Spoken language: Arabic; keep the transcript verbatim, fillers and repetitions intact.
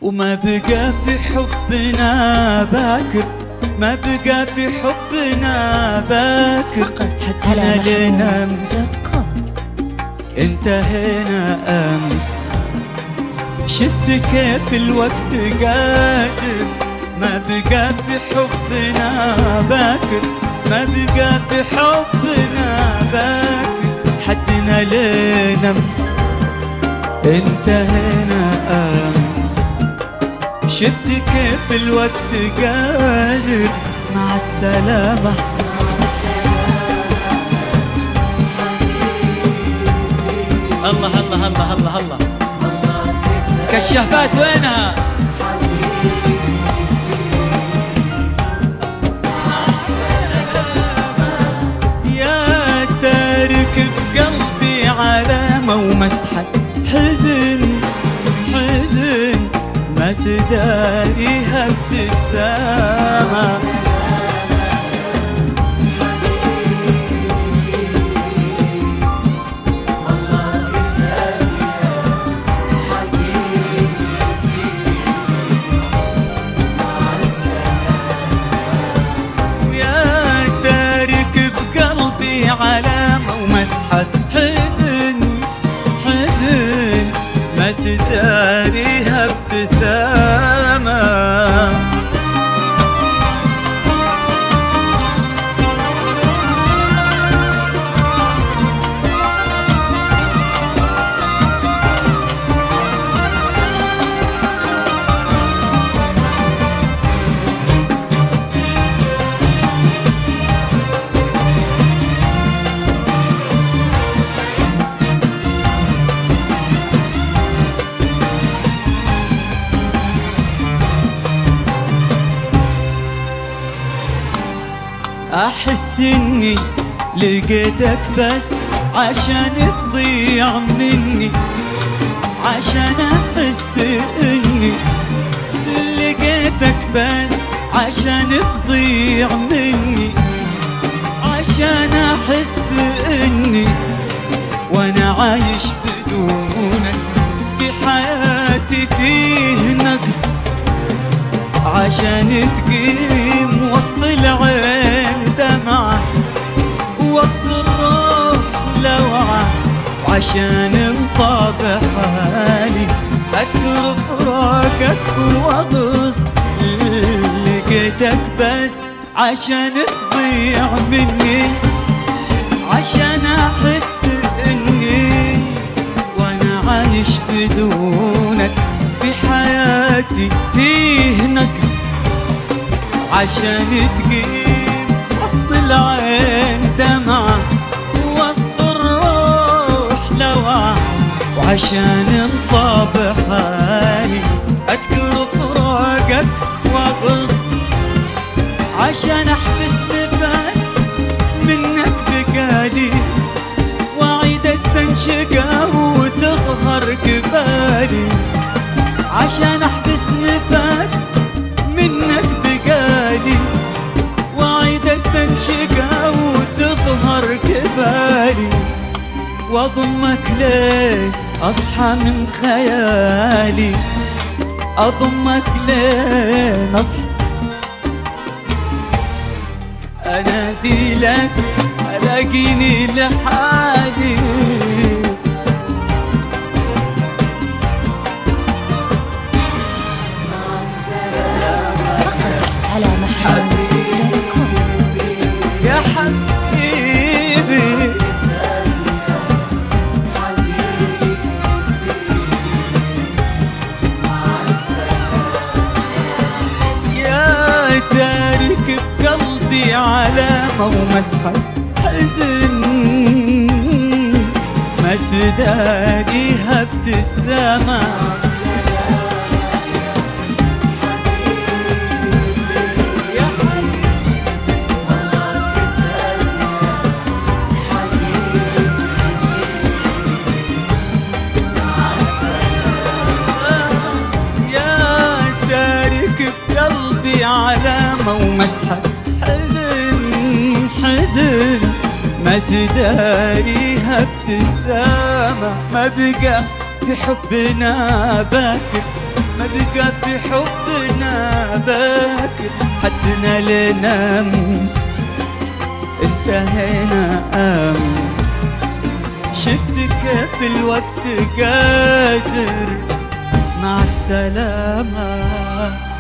وما بقى في حبنا باكر، ما بقى في حبنا باكر. حدنا لنا أمس انتهينا أمس. شفت كيف الوقت قادر، ما بقى في حبنا باكر، ما بقى في حبنا باكر. حدنا لنا أمس انتهينا أمس. شفت كيف الوقت قادر. مع السلامة الله الله الله الله الله. كشافات وينها؟ يا تارك بقلبي علامة ومسحة حزن حزن، ما تداريها ابتسامة. ويا تارك بقلبي علامة ومسحة حزن حزن، ما تداريها ابتسامة. أحس إني لقيتك بس عشان تضيع مني، عشان أحس إني لقيتك بس عشان تضيع مني، عشان أحس إني وأنا عايش بدونك في حياتي فيه نقص، عشان تقيم وسط العين دمعة وسط الروح لوعة، وعشان انطبع حالي أذكر فراقك وأغص. لقيتك بس عشان تضيع مني، عشان أحس إني وأنا عايش بدونك في حياتي فيه نقص، عشان تقيم وسط العين دمعة وسط الروح لوعة، وعشان انطبع حالي أذكر فراقك وأغص، عشان أحبس نفس منك بقالي وأعيد استنشقه وتظهر كبالي، عشان أحبس نفس منك بقالي وأعيد استنشقه وتظهر كبالي، وأضمك ليه أصحى من خيالي، أضمك ليه أصحى أنادي لك ألاقيني لحالي. على محمد يا حبيبي يا تارك بقلبي علامة ومسحة حزن، ما تداريها ابتسامة. علامة ومسحة حزن حزن، ما تداريها ابتسامة. ما بقى في حبنا باكر، ما بقى في حبنا باكر حدنا لنا أمس انتهينا أمس. شفت كيف الوقت قادر. مع السلامة.